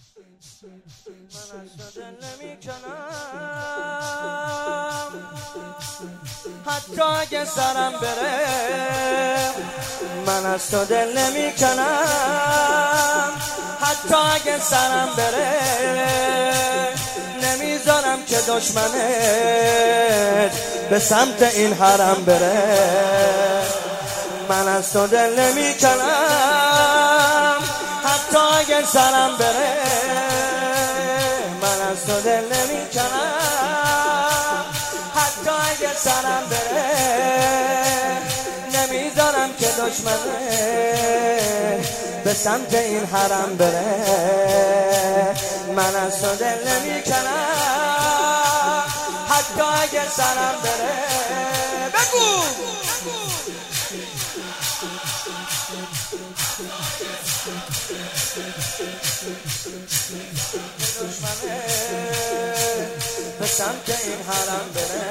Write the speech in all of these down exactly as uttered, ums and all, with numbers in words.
من از تو دل نمی کنم حتی اگه سرم بره. من از تو دل نمی کنم حتی اگه سرم بره. نمیذارم که دشمنت به سمت این حرم بره. من از تو دل نمی کنم حتی اگه سرم بره. من از تو دل نمی کنم حتی اگه سرم بره. نمیذارم که دشمنه به سمت این حرم بره. من از تو دل نمی کنم حتی اگه سرم بره. بگو دشمنه به سمت این حرم بره.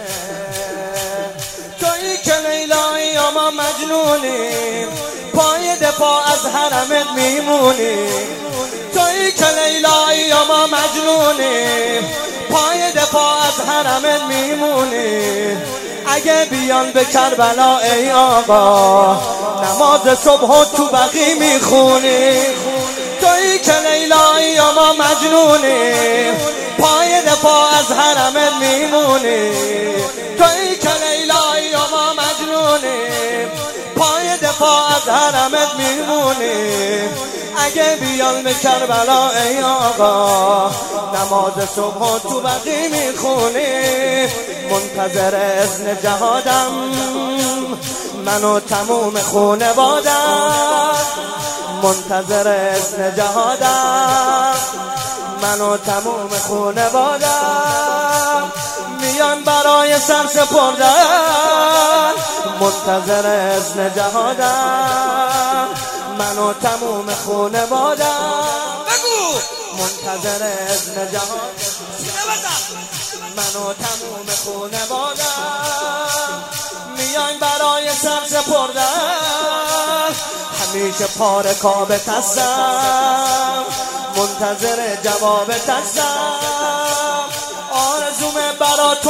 تویی که لیلایی یا ما مجنونیم پای دفاع از حرمت میمونی. تویی که لیلایی یا ما مجنونیم پای دفاع از حرمت میمونی. اگه بیان به کربلا ای آقا نماز صبح و تو بقی میخونی. تویی که لیلایی یا ما مجنونیم پای دفاع از حرمت میمونی. تویی که لیلایی یا ما مجنونیم پای دفاع از حرمت میمونی. اگه بیان به کربلا ای آقا نماز صبح و تو بقی میخونی. منتظر اذن جهادم من و تموم خونوادم. منتظر اذن جهادم من و تموم خونوادم. میان برای سر سپردن. منتظر اذن جهادم من و تموم خونوادم. بگو منتظر اذن جهادم من و تموم خونوادم. میان برای سر سپردن. همیشه پاره کابه تستم منتظر جواب تستم. آرزومه برا تو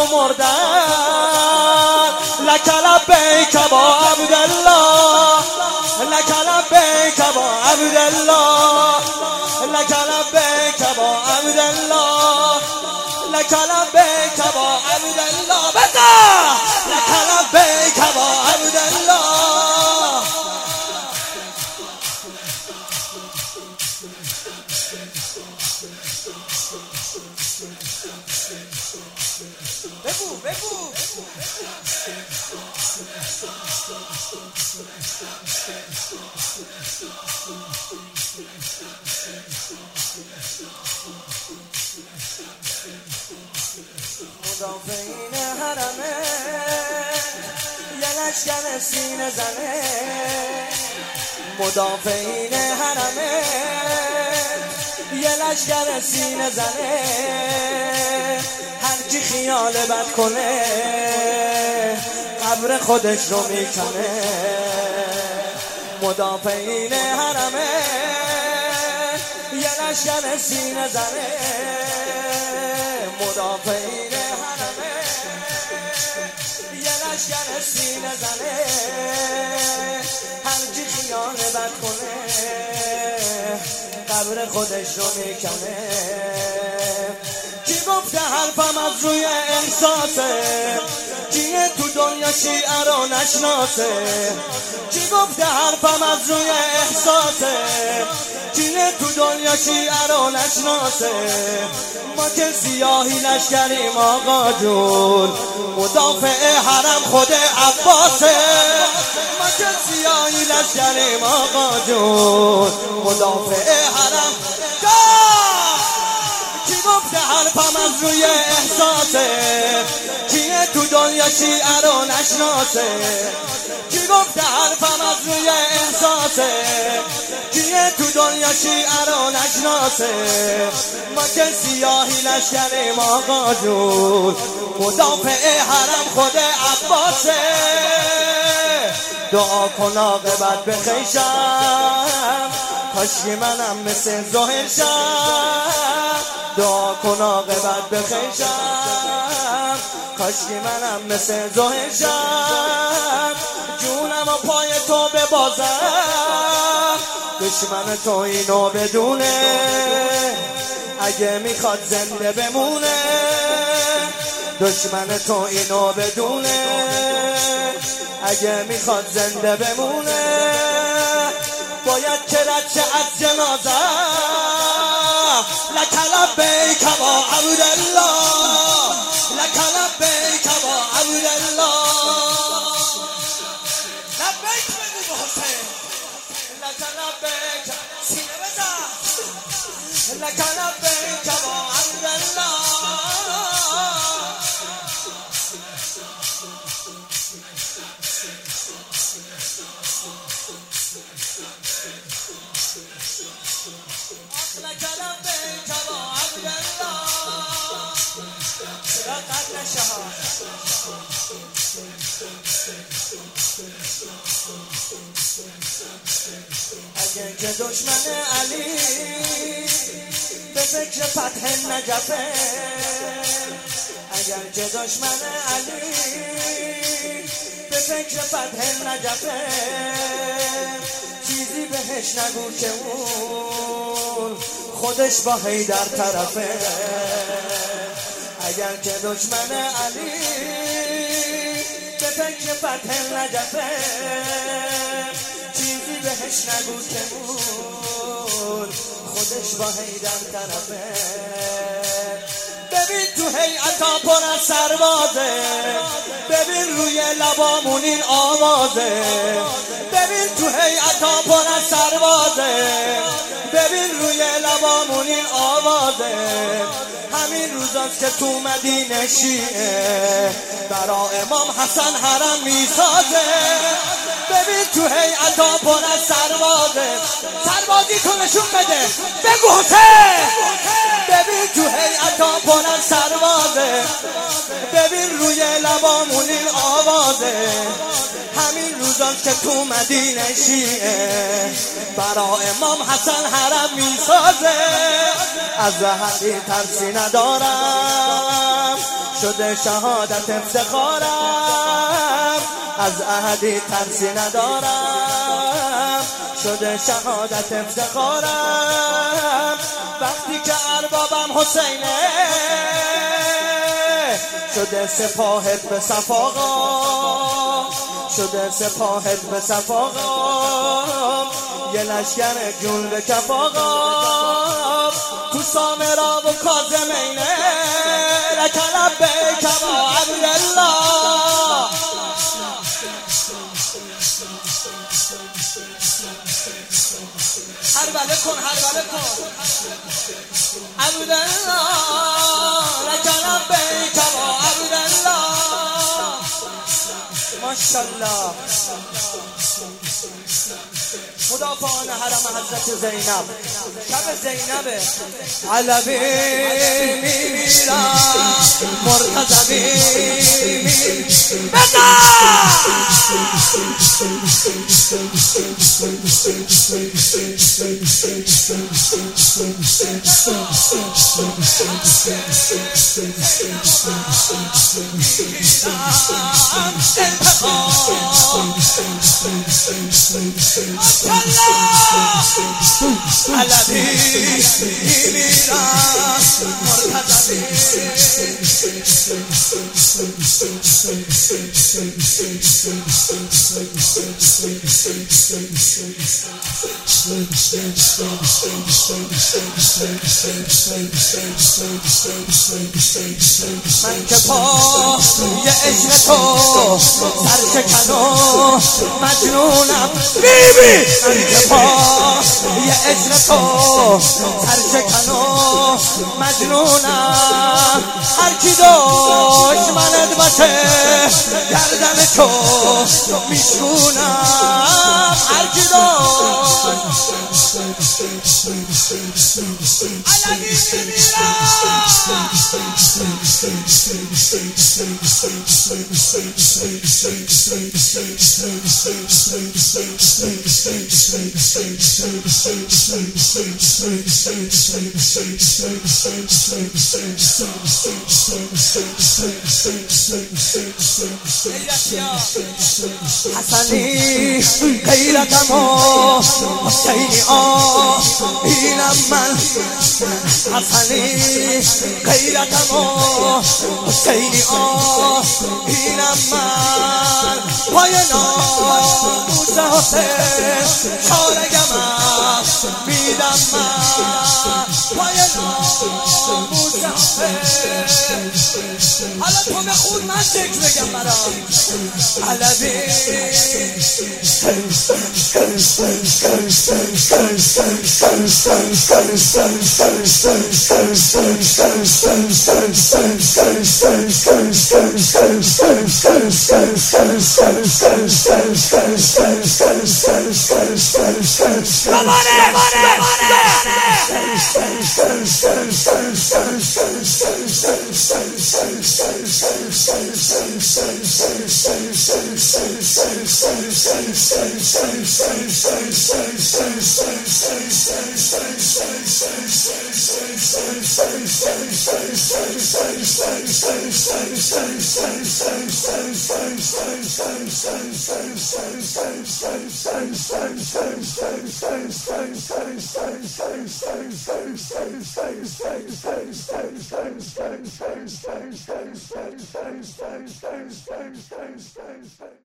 مردن. لک لبیک با عبدالله لک لبیک با عبدالله لک لبیک با عبدالله لک لبیک با عبدالله. بدا لک لبیک با عبدالله. بگو بگو مدافعین حرمه یه لشکر سینه زنه. مدافعین حرمه یه لشکر سینه زنه. هر کی خیال بد کنه قبر خودش رو میکنه. مدافعین حرمه یه لشکر سینه زنه. مدافعین حرمه یه لشکر سینه زنه. هر کی خیال بد کنه قبر خودش رو میکنه. کی گفته حرفم از روی احساسه؟ کیه تو دنیا شیعه رو نشناسه؟ کی گفته حرفم از روی احساسه؟ کیه تو دنیا شیعه رو نشناسه؟ ما که سیاهی لشکریم آقا جون مدافع حرم خود عباسه. ما که سیاهی لشکریم آقا جون مدافع حرم. کی گفته حرفم از روی احساسه؟ کیه تو دنیا شیعه رو نشناسه؟ کی گفته حرفم از روی احساسه؟ کیه تو دنیا شیعه رو نشناسه؟ ما که سیاهی لشکریم آقا جون مدافع حرم خود عباسه. دعا کن عاقبت بخیشم کاشکی منم مثل زهر شم. کن عاقبت بخشم، کاشکی منم مثل زهشم، جونم و پای تو ببازم، دشمن تو اینو بدونه، اگه میخواد زنده بمونه، دشمن تو اینو بدونه، اگه میخواد زنده بمونه، باید که رد شه از جنازه. لک لبیک و عبدالله، لک لبیک و عبدالله، لبیک بگو به حسین، لک لبیک سینه بزن، لک لبیک و عبدالله. لك لبيك وعبد الله لقد نشهر اگر که دشمن علی به فکر فتح نجفه، اگر که دشمن علی به فکر فتح نجفه، چیزی بهش نگو که اون خودش با حیدر طرفه. اگر که دشمن علی به فکر فتح نجفه، چیزی بهش نگو که اون خودش با حیدر طرفه. ببین تو هیئتا پر از سربازه، ببین روی لبامون این آوازه، ببین تو هیئتا پر از سربازه، ببین روی لبامون این آوازه. همین روزاست که تو مدینه شیعه برا امام حسن حرم میسازه. ببین تو هیئتا پر از سربازه، سربازی تو نشون بده بگو حسین. ببین تو هیئتا پر از سربازه، ببین روی لبامون این آوازه. همین روزاست که تو مدینه شیعه برا امام حسن حرم میسازه. از احدی ترسی ندارم، شده شهادت افتخارم. از احدی ترسی ندارم، شده شهادت افتخارم. وقتی که اربابم حسینه، شده سپاهت به صف آقا، شده سپاهت به صف آقا. یه لشکر جون به کف آقا، تو سامرا و کاظمینه. لک لبیک و عبدالله، هر بله کن هر بله کن عبدالله. لک لبیک و عبدالله. ماشاءالله. مدافعان حرم حضرت زینب، شب زینبه. علوی میمیرم، مرتضوی میمیرم. علوی میمیرم، مرتضوی. من که پا یه عشق تو سرشکن و مجنونم. بیبی من که پا یه عشق تو سرشکن و مجنونم. هر کی دشمنت باشه گردن تو میشکونم. هر کی دشمنت حسنی غیرتمو حسینی آه اینم من حسنی غیرتمو حسینی آه اینم من پای ناموس حسین چارگمم میدم من پای ناموس حسین حالا تو بخون من ذکر بگم برام علوی